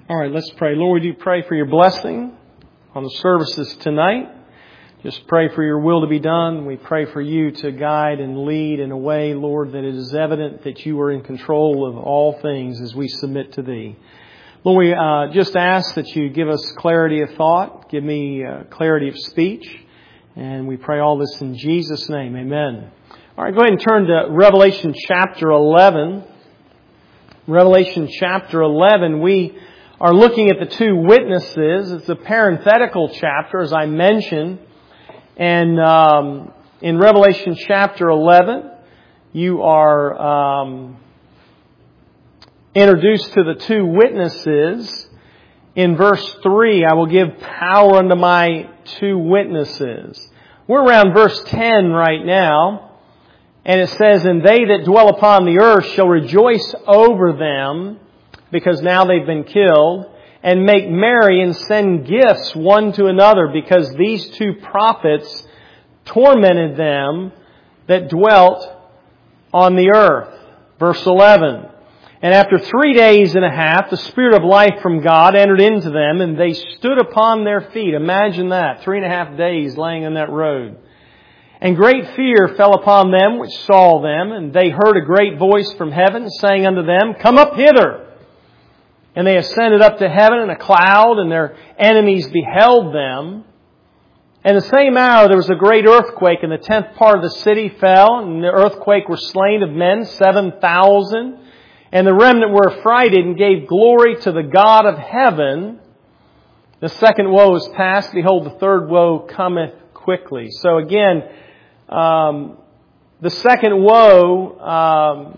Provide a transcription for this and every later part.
All right, let's pray. Lord, we do pray for your blessing on the services tonight. Just pray for your will to be done. We pray for you to guide and lead in a way, Lord, that it is evident that you are in control of all things as we submit to Thee. Lord, we just ask that you give us clarity of thought, give me clarity of speech, and we pray all this in Jesus' name. Amen. All right, go ahead and turn to Revelation chapter 11. Revelation chapter 11, we are looking at the two witnesses. It's a parenthetical chapter, as I mentioned. And in Revelation chapter 11, you are introduced to the two witnesses. In verse 3, I will give power unto my two witnesses. We're around verse 10 right now. And it says, and they that dwell upon the earth shall rejoice over them, because now they've been killed, and make merry and send gifts one to another, because these two prophets tormented them that dwelt on the earth. Verse 11. And after 3 days and a half, the Spirit of life from God entered into them, and they stood upon their feet. Imagine that, 3.5 days laying on that road. And great fear fell upon them which saw them, and they heard a great voice from heaven saying unto them, Come up hither. And they ascended up to heaven in a cloud, and their enemies beheld them. And the same hour there was a great earthquake, and the 10th part of the city fell, and in the earthquake were slain of men 7,000. And the remnant were affrighted and gave glory to the God of heaven. The second woe is past. Behold, the third woe cometh quickly. So again, the second woe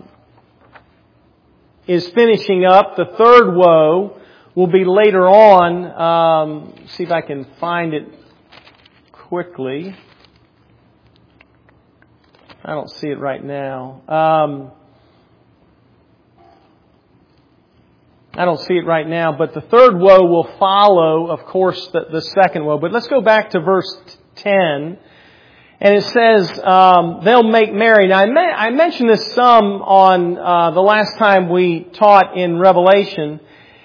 is finishing up. The third woe will be later on. See if I can find it quickly. I don't see it right now. But the third woe will follow, of course, the second woe. But let's go back to verse 10. And it says, they'll make merry. Now, I mentioned this some on the last time we taught in Revelation.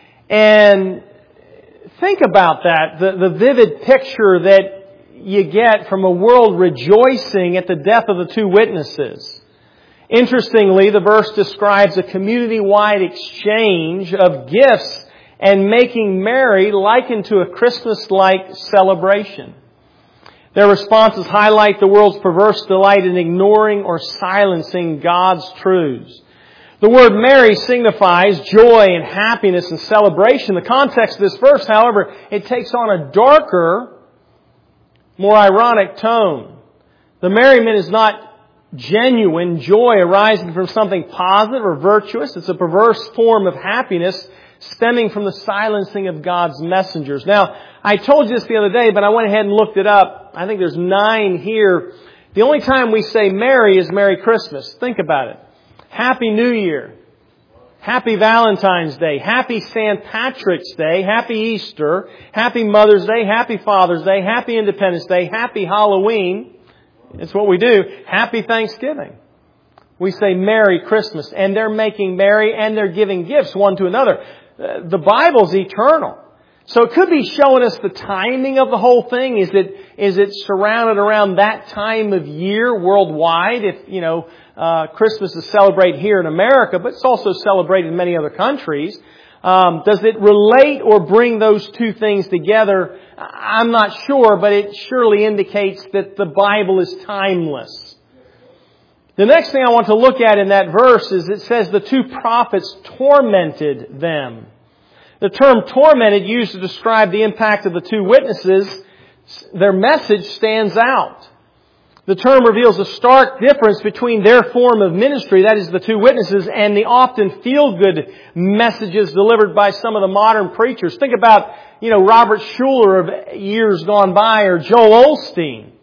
And think about that, the vivid picture that you get from a world rejoicing at the death of the two witnesses. Interestingly, the verse describes a community-wide exchange of gifts and making merry likened to a Christmas-like celebration. Their responses highlight the world's perverse delight in ignoring or silencing God's truths. The word merry signifies joy and happiness and celebration. The context of this verse, however, it takes on a darker, more ironic tone. The merriment is not genuine joy arising from something positive or virtuous. It's a perverse form of happiness stemming from the silencing of God's messengers. Now, I told you this the other day, but I went ahead and looked it up. I think there's 9 here. The only time we say merry is Merry Christmas. Think about it. Happy New Year. Happy Valentine's Day. Happy St. Patrick's Day. Happy Easter. Happy Mother's Day. Happy Father's Day. Happy Independence Day. Happy Halloween. It's what we do. Happy Thanksgiving. We say Merry Christmas. And they're making merry and they're giving gifts one to another. The Bible's eternal. So it could be showing us the timing of the whole thing. Is it surrounded around that time of year worldwide? If, Christmas is celebrated here in America, but it's also celebrated in many other countries. Does it relate or bring those two things together? I'm not sure, but it surely indicates that the Bible is timeless. The next thing I want to look at in that verse is it says the two prophets tormented them. The term tormented used to describe the impact of the two witnesses, their message stands out. The term reveals a stark difference between their form of ministry, that is the two witnesses, and the often feel-good messages delivered by some of the modern preachers. Think about, Robert Schuller of years gone by or Joel Osteen.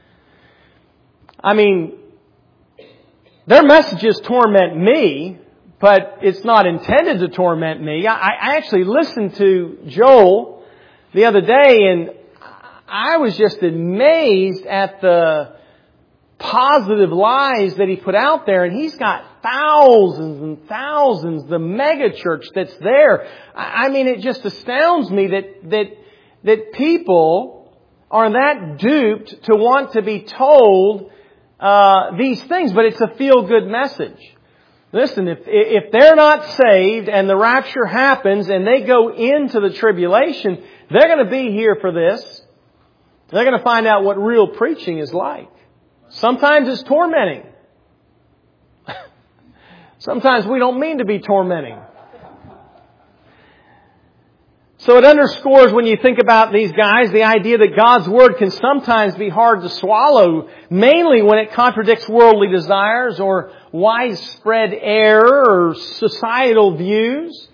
I mean, their messages torment me, but it's not intended to torment me. I actually listened to Joel the other day, and I was just amazed at the positive lies that he put out there. And he's got thousands and thousands, the mega church that's there. I mean, it just astounds me that people are that duped to want to be told these things, but it's a feel-good message. Listen, if they're not saved and the rapture happens and they go into the tribulation, they're going to be here for this. They're going to find out what real preaching is like. Sometimes it's tormenting. Sometimes we don't mean to be tormenting. So it underscores, when you think about these guys, the idea that God's Word can sometimes be hard to swallow, mainly when it contradicts worldly desires or widespread error or societal views.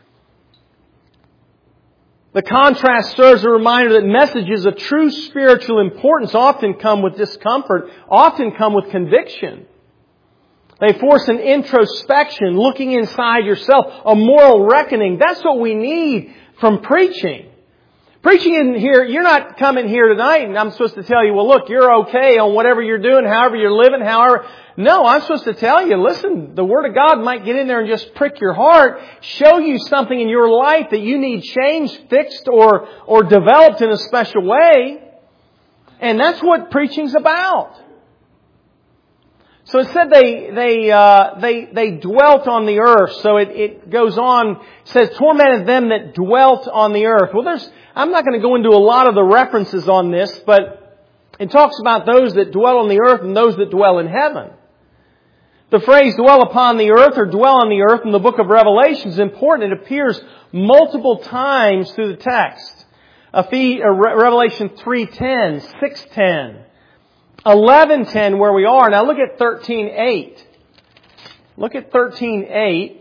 The contrast serves a reminder that messages of true spiritual importance often come with discomfort, often come with conviction. They force an introspection, looking inside yourself, a moral reckoning. That's what we need from preaching. Preaching in here, you're not coming here tonight and I'm supposed to tell you, well, look, you're okay on whatever you're doing, however you're living, however. No, I'm supposed to tell you, listen, the Word of God might get in there and just prick your heart, show you something in your life that you need changed, fixed, or developed in a special way. And that's what preaching's about. So it said they dwelt on the earth. So it goes on, it says, tormented them that dwelt on the earth. Well, I'm not going to go into a lot of the references on this, but it talks about those that dwell on the earth and those that dwell in heaven. The phrase dwell upon the earth or dwell on the earth in the book of Revelation is important. It appears multiple times through the text. Revelation 3:10, 6:10. 11:10 where we are. Now look at 13:8. Look at 13:8.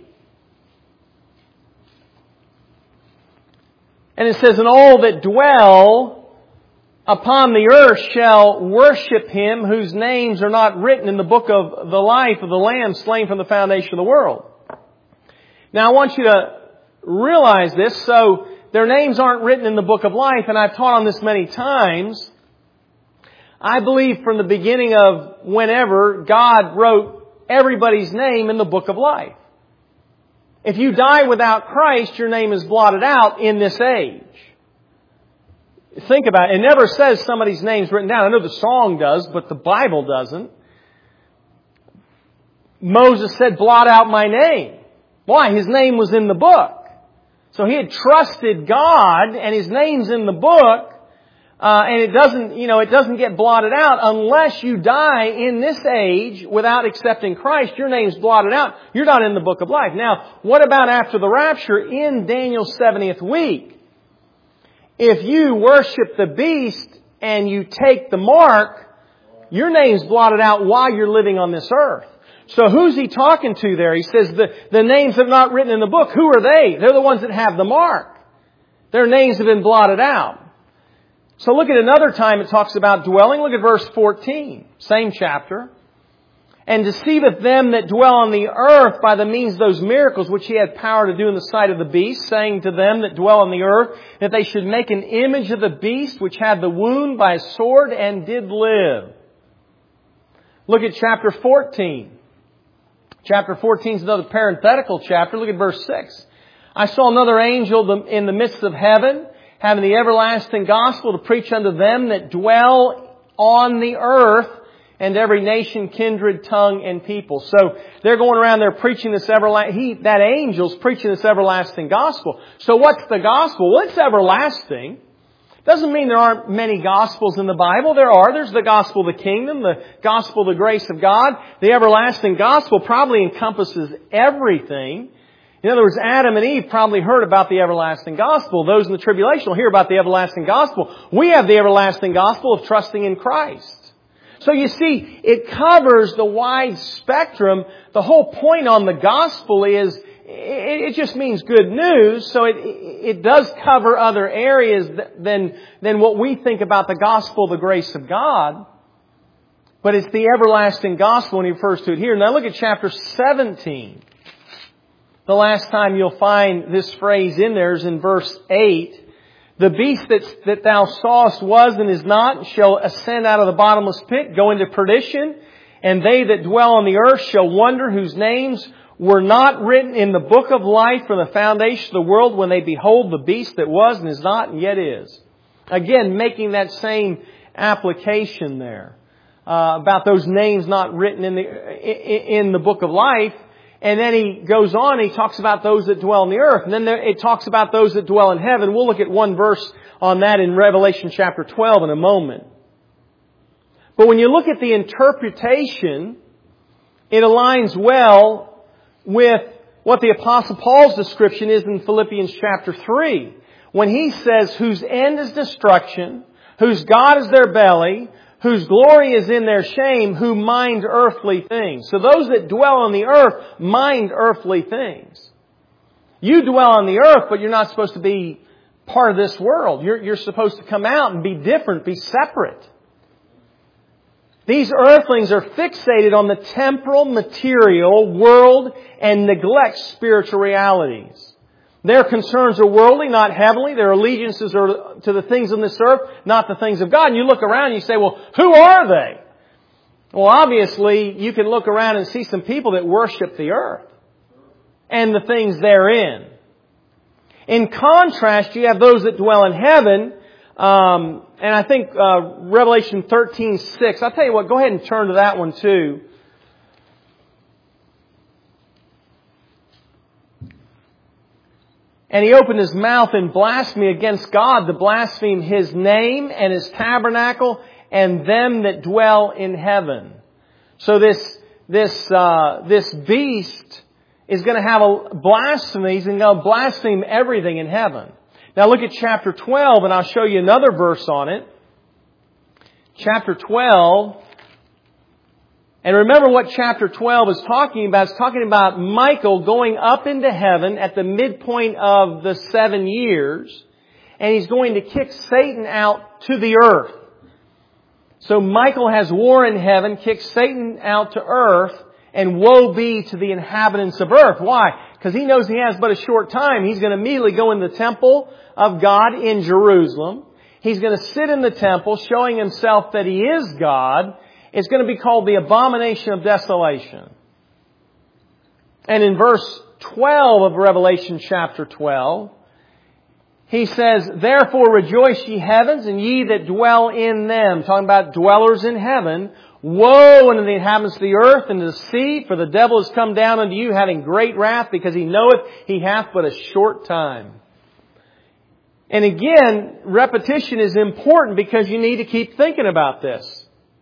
And it says, and all that dwell upon the earth shall worship Him whose names are not written in the book of the life of the Lamb slain from the foundation of the world. Now I want you to realize this. So their names aren't written in the book of life, and I've taught on this many times. I believe from the beginning of whenever, God wrote everybody's name in the book of life. If you die without Christ, your name is blotted out in this age. Think about it. It never says somebody's name's written down. I know the song does, but the Bible doesn't. Moses said, blot out my name. Why? His name was in the book. So he had trusted God, and his name's in the book. And it doesn't get blotted out unless you die in this age without accepting Christ. Your name's blotted out. You're not in the book of life. Now, what about after the rapture in Daniel's 70th week? If you worship the beast and you take the mark, your name's blotted out while you're living on this earth. So who's he talking to there? He says the names are not written in the book. Who are they? They're the ones that have the mark. Their names have been blotted out. So look at another time it talks about dwelling. Look at verse 14. Same chapter. And deceiveth them that dwell on the earth by the means of those miracles which he had power to do in the sight of the beast, saying to them that dwell on the earth that they should make an image of the beast which had the wound by a sword and did live. Look at chapter 14. Chapter 14 is another parenthetical chapter. Look at verse 6. I saw another angel in the midst of heaven, having the everlasting gospel to preach unto them that dwell on the earth, and every nation, kindred, tongue, and people. So they're going around there preaching this that angel's preaching this everlasting gospel. So what's the gospel? Well, it's everlasting. Doesn't mean there aren't many gospels in the Bible. There are. There's the gospel of the kingdom, the gospel of the grace of God. The everlasting gospel probably encompasses everything. In other words, Adam and Eve probably heard about the everlasting gospel. Those in the tribulation will hear about the everlasting gospel. We have the everlasting gospel of trusting in Christ. So you see, it covers the wide spectrum. The whole point on the gospel is it just means good news. So it does cover other areas than what we think about the gospel, the grace of God. But it's the everlasting gospel when he refers to it here. Now look at chapter 17. The last time you'll find this phrase in there is in verse 8. The beast that thou sawest was and is not, and shall ascend out of the bottomless pit, go into perdition, And they that dwell on the earth shall wonder, whose names were not written in the book of life from the foundation of the world, when they behold the beast that was and is not and yet is. Again, making that same application there about those names not written in the book of life. And then he goes on and he talks about those that dwell on the earth. And then it talks about those that dwell in heaven. We'll look at one verse on that in Revelation chapter 12 in a moment. But when you look at the interpretation, it aligns well with what the Apostle Paul's description is in Philippians chapter 3. When he says, whose end is destruction, whose God is their belly, whose glory is in their shame, who mind earthly things. So those that dwell on the earth mind earthly things. You dwell on the earth, but you're not supposed to be part of this world. You're supposed to come out and be different, be separate. These earthlings are fixated on the temporal, material world and neglect spiritual realities. Their concerns are worldly, not heavenly. Their allegiances are to the things on this earth, not the things of God. And you look around and you say, well, who are they? Well, obviously, you can look around and see some people that worship the earth and the things therein. In contrast, you have those that dwell in heaven. And I think Revelation 13:6. I'll tell you what, go ahead and turn to that one too. And he opened his mouth in blasphemy against God, to blaspheme His name and His tabernacle and them that dwell in heaven. So this beast is going to have a blasphemy. He's going to blaspheme everything in heaven. Now look at chapter 12, and I'll show you another verse on it. Chapter 12. And remember what chapter 12 is talking about. It's talking about Michael going up into heaven at the midpoint of the 7 years. And he's going to kick Satan out to the earth. So Michael has war in heaven, kicks Satan out to earth, and woe be to the inhabitants of earth. Why? Because he knows he has but a short time. He's going to immediately go in the temple of God in Jerusalem. He's going to sit in the temple showing himself that he is God. It's going to be called the abomination of desolation. And in verse 12 of Revelation chapter 12, he says, therefore rejoice ye heavens, and ye that dwell in them. Talking about dwellers in heaven. Woe unto the inhabitants of the earth and to the sea, for the devil is come down unto you, having great wrath, because he knoweth he hath but a short time. And again, repetition is important because you need to keep thinking about this.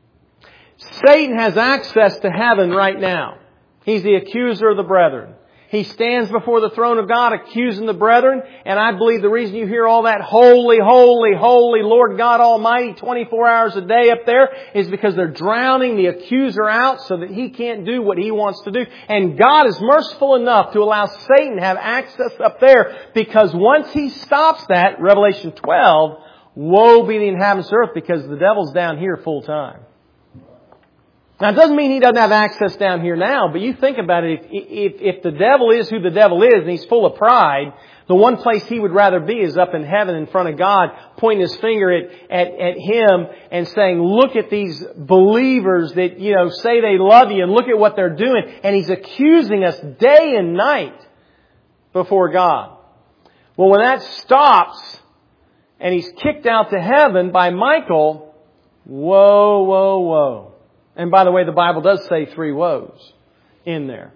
Satan has access to heaven right now. He's the accuser of the brethren. He stands before the throne of God accusing the brethren. And I believe the reason you hear all that holy, holy, holy Lord God Almighty 24 hours a day up there is because they're drowning the accuser out so that he can't do what he wants to do. And God is merciful enough to allow Satan to have access up there, because once he stops that, Revelation 12, woe be the inhabitants of the earth, because the devil's down here full time. Now, it doesn't mean he doesn't have access down here now, but you think about it. If the devil is who the devil is and he's full of pride, the one place he would rather be is up in heaven in front of God, pointing his finger at him and saying, look at these believers that, say they love you, and look at what they're doing. And he's accusing us day and night before God. Well, when that stops and he's kicked out to heaven by Michael, whoa, whoa, whoa. And by the way, the Bible does say 3 woes in there.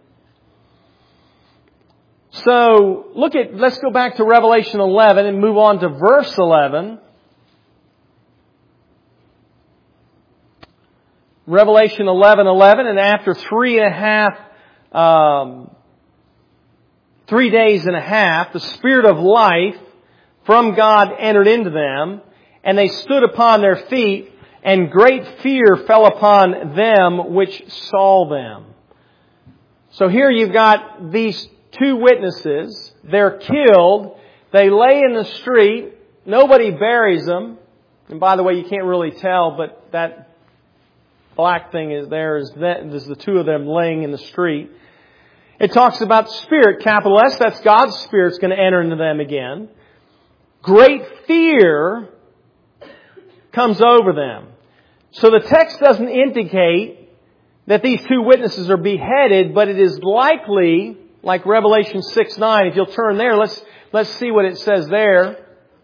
So, let's go back to Revelation 11 and move on to verse 11. Revelation 11:11, and after 3 days and a half, the Spirit of life from God entered into them, and they stood upon their feet, and great fear fell upon them which saw them. So here you've got these 2 witnesses. They're killed. They lay in the street. Nobody buries them. And by the way, you can't really tell, but that black thing is the 2 of them laying in the street. It talks about Spirit, capital S. That's God's Spirit's going to enter into them again. Great fear comes over them. So the text doesn't indicate that these two witnesses are beheaded, but it is likely, like Revelation 6:9, if you'll turn there, let's see what it says there.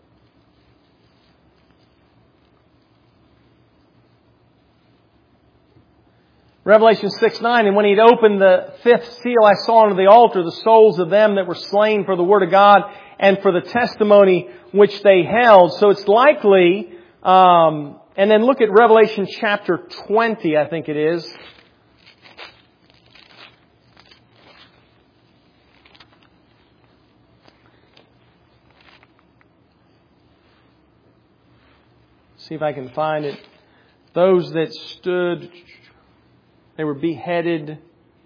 Revelation 6:9, and when he'd opened the fifth seal, I saw under the altar the souls of them that were slain for the word of God and for the testimony which they held. So it's likely, and then look at Revelation chapter 20, I think it is. See if I can find it. Those that stood, they were beheaded.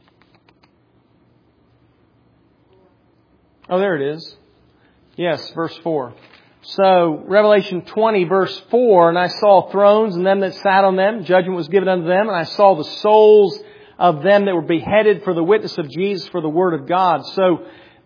Oh, there it is. Yes, verse 4. So, Revelation 20, verse 4, and I saw thrones and them that sat on them. Judgment was given unto them. And I saw the souls of them that were beheaded for the witness of Jesus, for the word of God. So,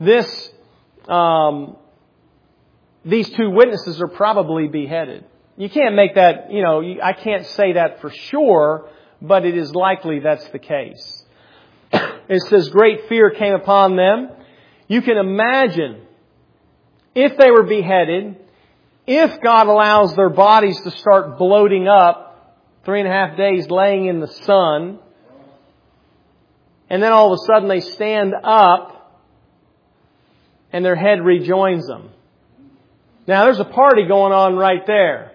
these two witnesses are probably beheaded. You can't make that, I can't say that for sure, but it is likely that's the case. It says, great fear came upon them. You can imagine, if they were beheaded, if God allows their bodies to start bloating up, 3.5 days laying in the sun, and then all of a sudden they stand up, and their head rejoins them. Now there's a party going on right there.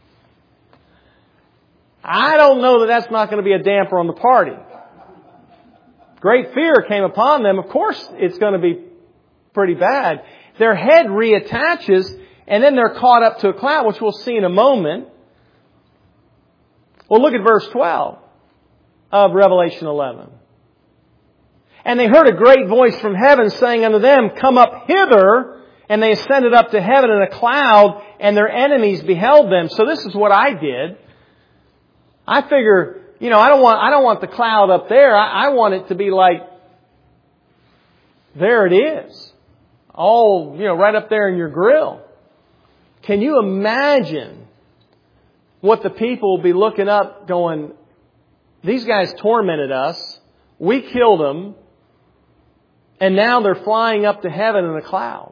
I don't know that that's not going to be a damper on the party. Great fear came upon them. Of course, it's going to be pretty bad. Their head reattaches, and then they're caught up to a cloud, which we'll see in a moment. Well, look at verse 12 of Revelation 11. And they heard a great voice from heaven saying unto them, come up hither. And they ascended up to heaven in a cloud, and their enemies beheld them. So this is what I did. I figure, I don't want the cloud up there. I want it to be like, there it is. All, right up there in your grill. Can you imagine what the people will be looking up going, these guys tormented us. We killed them. And now they're flying up to heaven in a cloud.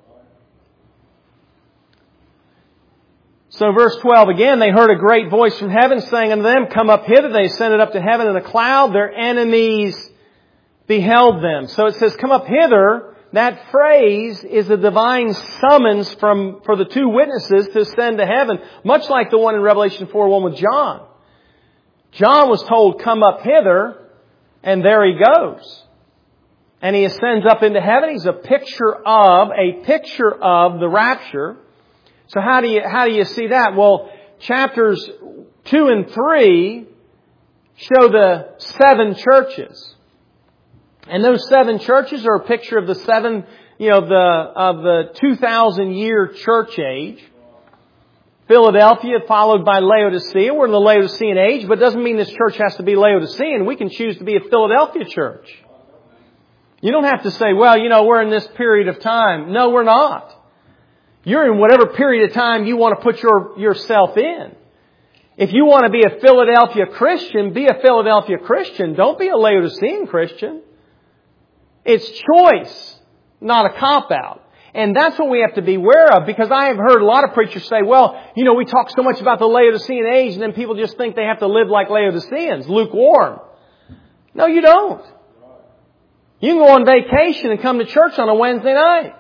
So verse 12 again, they heard a great voice from heaven saying unto them, come up hither. They ascended up to heaven in a cloud. Their enemies beheld them. So it says, come up hither. That phrase is a divine summons for the two witnesses to ascend to heaven, much like the one in Revelation 4:1 with John. John was told, come up hither, and there he goes. And he ascends up into heaven. He's a picture of the rapture. So how do you see that? Well, chapters 2 and 3 show the 7 churches. And those 7 churches are a picture of the 7, of the 2,000-year church age. Philadelphia followed by Laodicea. We're in the Laodicean age, but it doesn't mean this church has to be Laodicean. We can choose to be a Philadelphia church. You don't have to say, well, we're in this period of time. No, we're not. You're in whatever period of time you want to put yourself in. If you want to be a Philadelphia Christian, be a Philadelphia Christian. Don't be a Laodicean Christian. It's choice, not a cop-out. And that's what we have to be aware of, because I have heard a lot of preachers say, well, we talk so much about the Laodicean age, and then people just think they have to live like Laodiceans, lukewarm. No, you don't. You can go on vacation and come to church on a Wednesday night.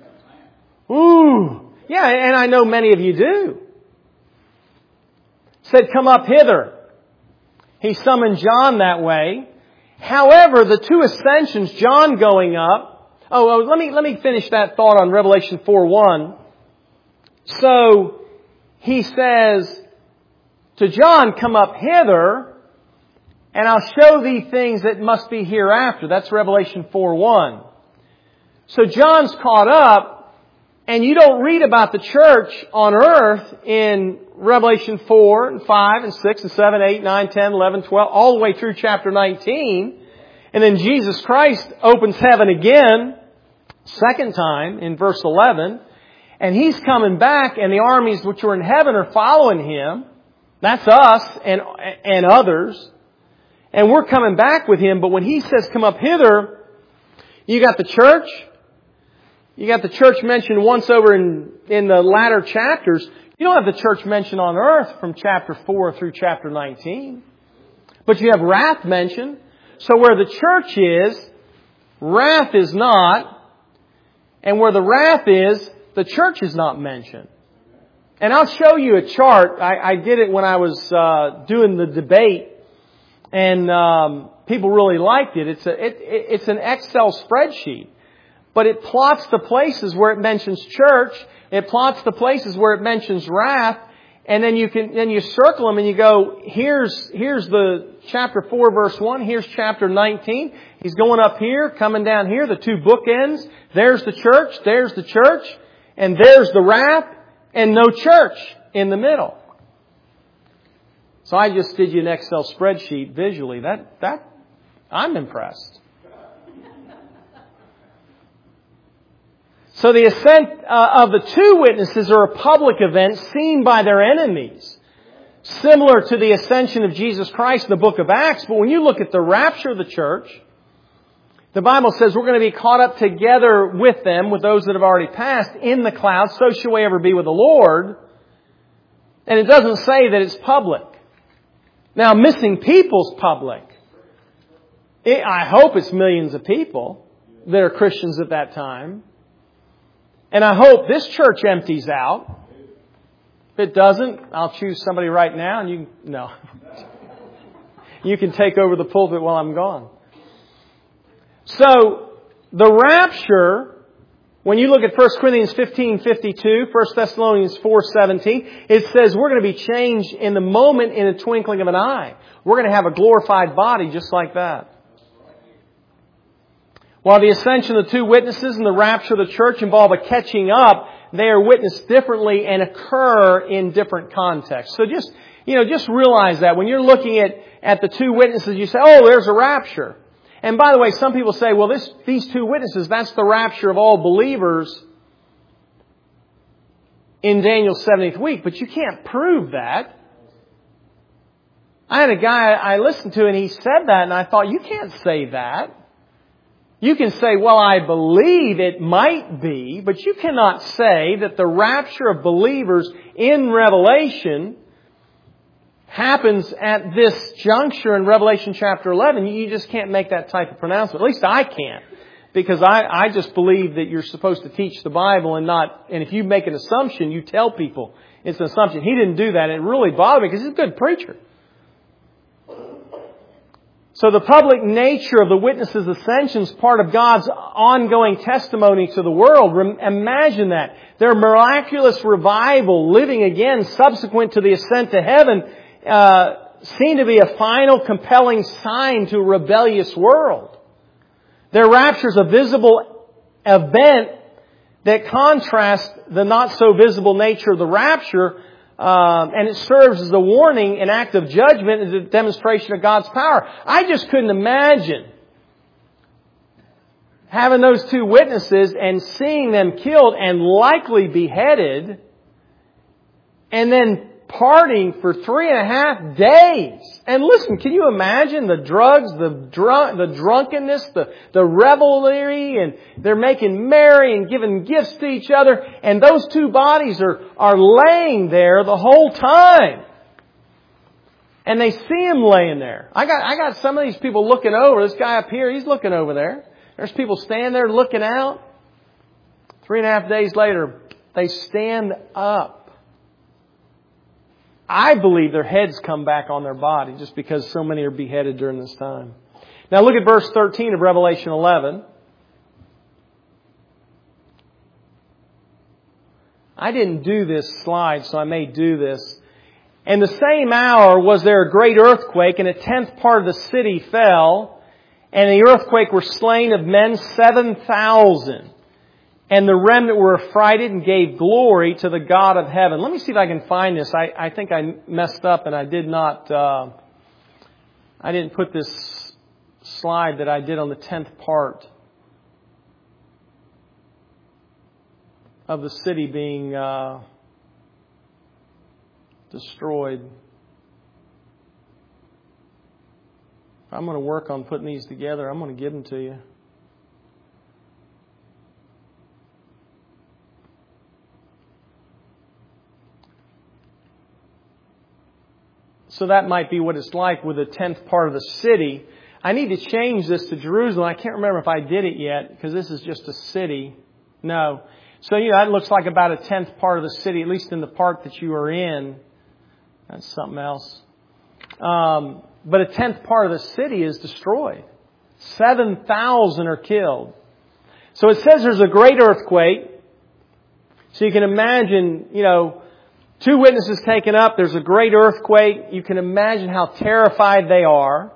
Ooh. Yeah, and I know many of you do. Said, come up hither. He summoned John that way. However, the two ascensions, John going up. Let me finish that thought on Revelation 4:1. So, he says to John, come up hither, and I'll show thee things that must be hereafter. That's Revelation 4:1. So John's caught up. And you don't read about the church on earth in Revelation 4 and 5 and 6 and 7, 8, 9, 10, 11, 12, all the way through chapter 19. And then Jesus Christ opens heaven again, second time in verse 11. And He's coming back, and the armies which are in heaven are following Him. That's us and others. and we're coming back with Him. But when He says, come up hither, you got the church. You got the church mentioned once over in the latter chapters. You don't have the church mentioned on earth from chapter 4 through chapter 19. But you have wrath mentioned. So where the church is, wrath is not. And where the wrath is, the church is not mentioned. And I'll show you a chart. I did it when I was doing the debate. And people really liked it. It's an Excel spreadsheet. But it plots the places where it mentions church. It plots the places where it mentions wrath. And then you circle them and you go, here's the chapter 4 verse 1. Here's chapter 19. He's going up here, coming down here, the two bookends. There's the church, and there's the wrath, and no church in the middle. So I just did you an Excel spreadsheet visually. That I'm impressed. So the ascent of the two witnesses are a public event seen by their enemies, similar to the ascension of Jesus Christ in the book of Acts. But when you look at the rapture of the church, the Bible says we're going to be caught up together with them, with those that have already passed, in the clouds. So shall we ever be with the Lord. And it doesn't say that it's public. Now, missing people's public. I hope it's millions of people that are Christians at that time. And I hope this church empties out. If it doesn't, I'll choose somebody right now and you can take over the pulpit while I'm gone. So, the rapture, when you look at 1 Corinthians 15:52, 1 Thessalonians 4:17, it says we're going to be changed in the moment, in a twinkling of an eye. We're going to have a glorified body just like that. While the ascension of the two witnesses and the rapture of the church involve a catching up, they are witnessed differently and occur in different contexts. So just realize that. When you're looking at the two witnesses, you say, oh, there's a rapture. And by the way, some people say, well, these two witnesses, that's the rapture of all believers in Daniel's 70th week. But you can't prove that. I had a guy I listened to and he said that and I thought, you can't say that. You can say, well, I believe it might be, but you cannot say that the rapture of believers in Revelation happens at this juncture in Revelation chapter 11. You just can't make that type of pronouncement. At least I can't. Because I just believe that you're supposed to teach the Bible and if you make an assumption, you tell people it's an assumption. He didn't do that. And it really bothered me because he's a good preacher. So the public nature of the witnesses' ascension is part of God's ongoing testimony to the world. Imagine that. Their miraculous revival, living again subsequent to the ascent to heaven, seem to be a final compelling sign to a rebellious world. Their rapture is a visible event that contrasts the not so visible nature of the rapture. And it serves as a warning, an act of judgment, as a demonstration of God's power. I just couldn't imagine having those two witnesses and seeing them killed and likely beheaded and then partying for 3.5 days. And listen, can you imagine the drugs, the drunkenness, the revelry, and they're making merry and giving gifts to each other, and those two bodies are laying there the whole time. And they see him laying there. I got some of these people looking over. This guy up here, he's looking over there. There's people standing there looking out. 3.5 days later, they stand up. I believe their heads come back on their body just because so many are beheaded during this time. Now look at verse 13 of Revelation 11. I didn't do this slide, so I may do this. And the same hour was there a great earthquake, and 1/10 part of the city fell, and in the earthquake were slain of men 7,000. And the remnant were affrighted and gave glory to the God of heaven. Let me see if I can find this. I think I messed up and I didn't put this slide that I did on the 10th part of the city being destroyed. I'm going to work on putting these together. I'm going to give them to you. So that might be what it's like with a 10th part of the city. I need to change this to Jerusalem. I can't remember if I did it yet because this is just a city. No. So, that looks like about a 10th part of the city, at least in the part that you are in. That's something else. But a 10th part of the city is destroyed. 7,000 are killed. So it says there's a great earthquake. So you can imagine, 2 witnesses taken up. There's a great earthquake. You can imagine how terrified they are.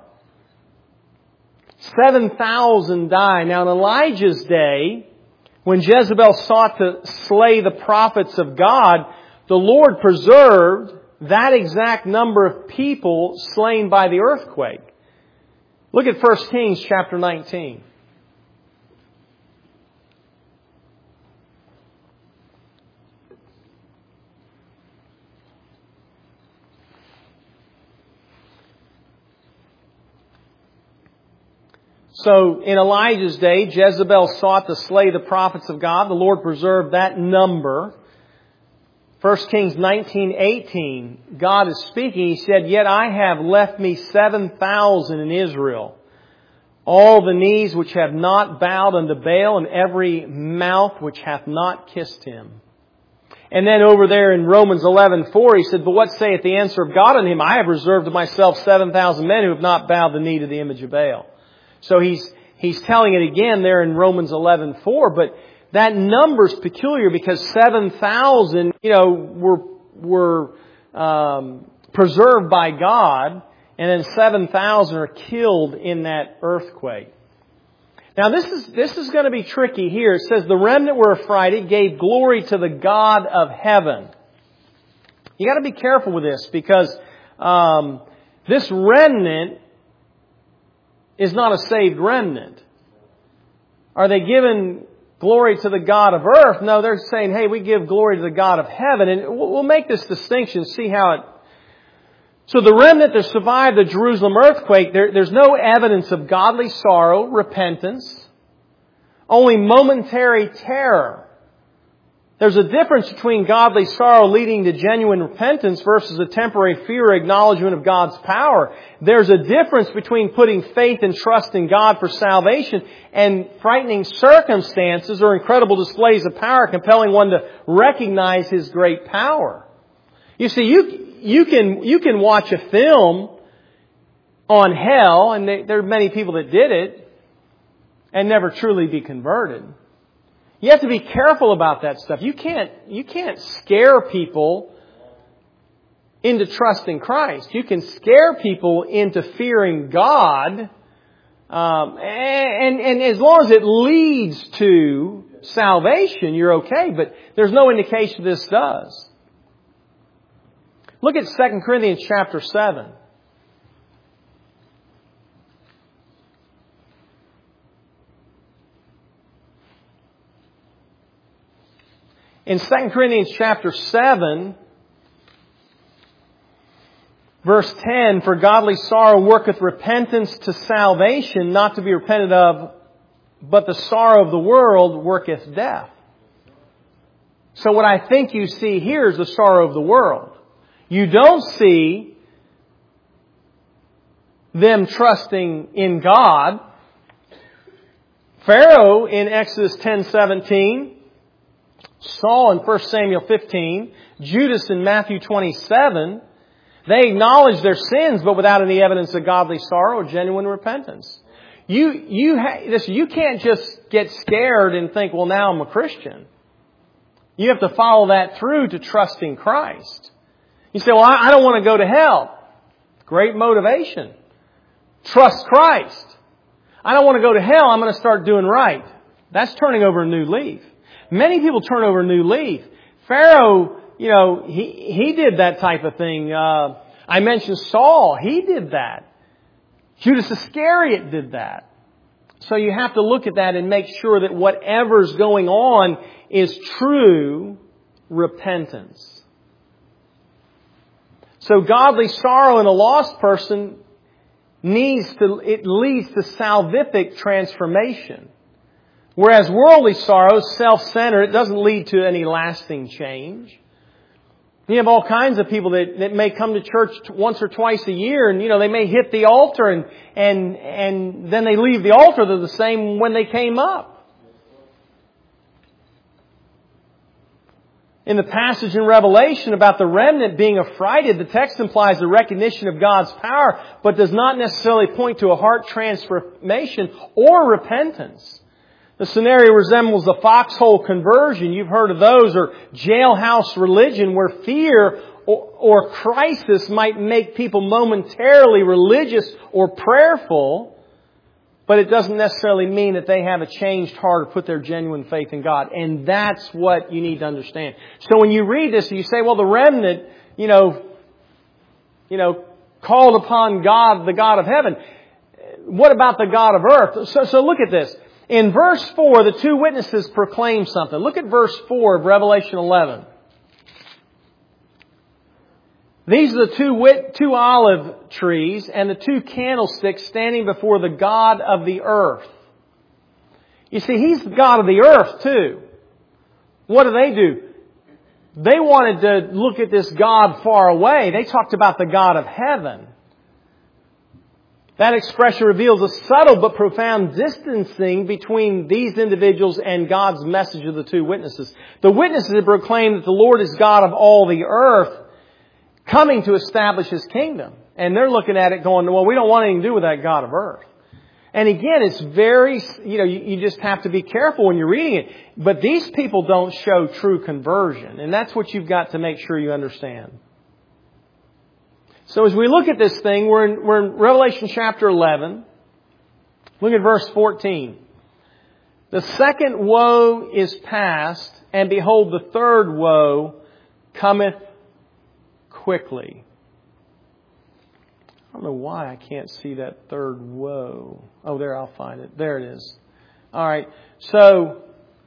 7,000 die. Now in Elijah's day, when Jezebel sought to slay the prophets of God, the Lord preserved that exact number of people slain by the earthquake. Look at 1 Kings chapter 19. So in Elijah's day, Jezebel sought to slay the prophets of God. The Lord preserved that number. 1 Kings 19:18, God is speaking. He said, "Yet I have left me 7,000 in Israel, all the knees which have not bowed unto Baal, and every mouth which hath not kissed him." And then over there in Romans 11:4, he said, "But what saith the answer of God unto him? I have reserved to myself 7,000 men who have not bowed the knee to the image of Baal." So he's telling it again there in Romans 11:4, but that number's peculiar because 7,000, were preserved by God, and then 7,000 are killed in that earthquake. Now this is going to be tricky here. It says the remnant were affrighted, gave glory to the God of heaven. You got to be careful with this because this remnant is not a saved remnant. Are they giving glory to the God of earth? No, they're saying, hey, we give glory to the God of heaven. And we'll make this distinction, see how it... So the remnant that survived the Jerusalem earthquake, there's no evidence of godly sorrow, repentance, only momentary terror. There's a difference between godly sorrow leading to genuine repentance versus a temporary fear or acknowledgement of God's power. There's a difference between putting faith and trust in God for salvation and frightening circumstances or incredible displays of power compelling one to recognize His great power. You see, you can watch a film on hell, and there are many people that did it, and never truly be converted. You have to be careful about that stuff. You can't scare people into trusting Christ. You can scare people into fearing God, and as long as it leads to salvation, you're okay. But there's no indication this does. Look at 2 Corinthians chapter 7. In 2 Corinthians chapter 7, verse 10, "For godly sorrow worketh repentance to salvation, not to be repented of, but the sorrow of the world worketh death." So what I think you see here is the sorrow of the world. You don't see them trusting in God. Pharaoh in Exodus 10:17, Saul in 1 Samuel 15, Judas in Matthew 27, they acknowledge their sins, but without any evidence of godly sorrow or genuine repentance. You can't just get scared and think, well, now I'm a Christian. You have to follow that through to trusting Christ. You say, well, I don't want to go to hell. Great motivation. Trust Christ. I don't want to go to hell. I'm going to start doing right. That's turning over a new leaf. Many people turn over a new leaf. Pharaoh, he did that type of thing. I mentioned Saul. He did that. Judas Iscariot did that. So you have to look at that and make sure that whatever's going on is true repentance. So godly sorrow in a lost person leads to salvific transformation. Whereas worldly sorrow is self-centered. It doesn't lead to any lasting change. You have all kinds of people that may come to church once or twice a year, and they may hit the altar and then they leave the altar. They're the same when they came up. In the passage in Revelation about the remnant being affrighted, the text implies a recognition of God's power, but does not necessarily point to a heart transformation or repentance. The scenario resembles a foxhole conversion. You've heard of those, or jailhouse religion, where fear or crisis might make people momentarily religious or prayerful, but it doesn't necessarily mean that they have a changed heart or put their genuine faith in God. And that's what you need to understand. So when you read this, you say, well, the remnant, called upon God, the God of heaven. What about the God of earth? So look at this. In verse 4, the two witnesses proclaim something. Look at verse 4 of Revelation 11. These are the two olive trees and the two candlesticks standing before the God of the earth. You see, He's the God of the earth too. What do? They wanted to look at this God far away. They talked about the God of heaven. That expression reveals a subtle but profound distancing between these individuals and God's message of the two witnesses. The witnesses have proclaimed that the Lord is God of all the earth, coming to establish His kingdom. And they're looking at it going, well, we don't want anything to do with that God of earth. And again, it's very, you just have to be careful when you're reading it. But these people don't show true conversion. And that's what you've got to make sure you understand. So as we look at this thing, we're in Revelation chapter 11. Look at verse 14. The second woe is past, and behold, the third woe cometh quickly. I don't know why I can't see that third woe. Oh, there, I'll find it. There it is. All right. So,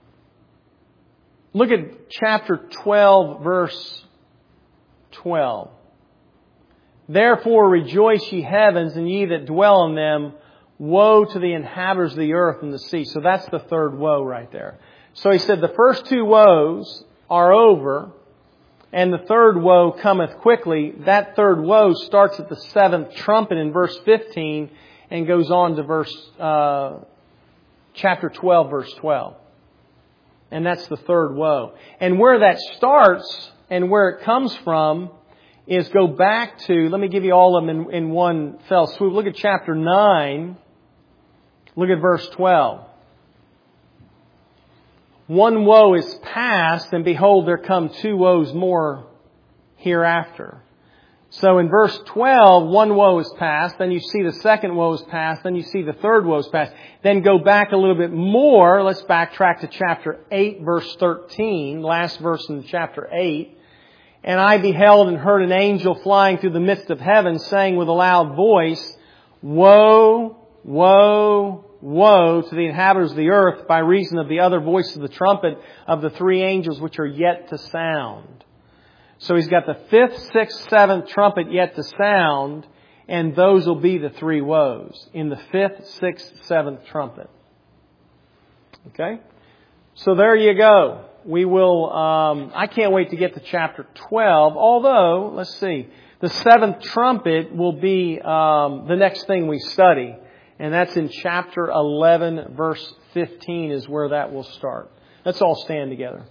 look at chapter 12, verse 12. Therefore rejoice, ye heavens, and ye that dwell in them. Woe to the inhabitants of the earth and the sea. So that's the third woe right there. So he said the first two woes are over, and the third woe cometh quickly. That third woe starts at the seventh trumpet in verse 15 and goes on to chapter 12, verse 12. And that's the third woe. And where that starts and where it comes from is go back to, let me give you all of them in one fell swoop. Look at chapter 9. Look at verse 12. One woe is past, and behold, there come two woes more hereafter. So in verse 12, one woe is past, then you see the second woe is past, then you see the third woe is past. Then go back a little bit more. Let's backtrack to chapter 8, verse 13, last verse in chapter 8. And I beheld and heard an angel flying through the midst of heaven, saying with a loud voice, Woe, woe, woe to the inhabitants of the earth by reason of the other voice of the trumpet of the three angels which are yet to sound. So he's got the fifth, sixth, seventh trumpet yet to sound, and those will be the three woes in the fifth, sixth, seventh trumpet. Okay? So there you go. We will, I can't wait to get to chapter 12, although, let's see, the seventh trumpet will be the next thing we study. And that's in chapter 11, verse 15 is where that will start. Let's all stand together.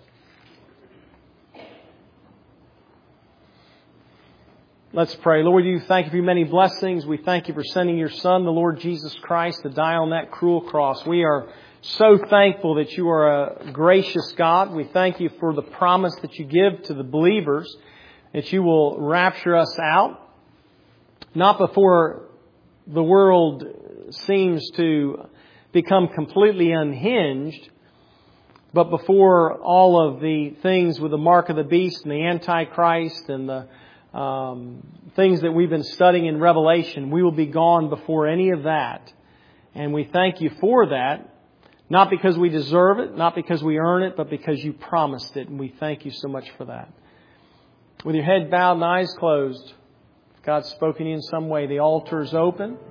Let's pray. Lord, you thank you for your many blessings. We thank you for sending your Son, the Lord Jesus Christ, to die on that cruel cross. We are so thankful that you are a gracious God. We thank you for the promise that you give to the believers, that you will rapture us out, not before the world seems to become completely unhinged, but before all of the things with the mark of the beast and the Antichrist and the things that we've been studying in Revelation, we will be gone before any of that. And we thank you for that. Not because we deserve it, not because we earn it, but because you promised it. And we thank you so much for that. With your head bowed and eyes closed, if God's spoken to you in some way, the altar is open.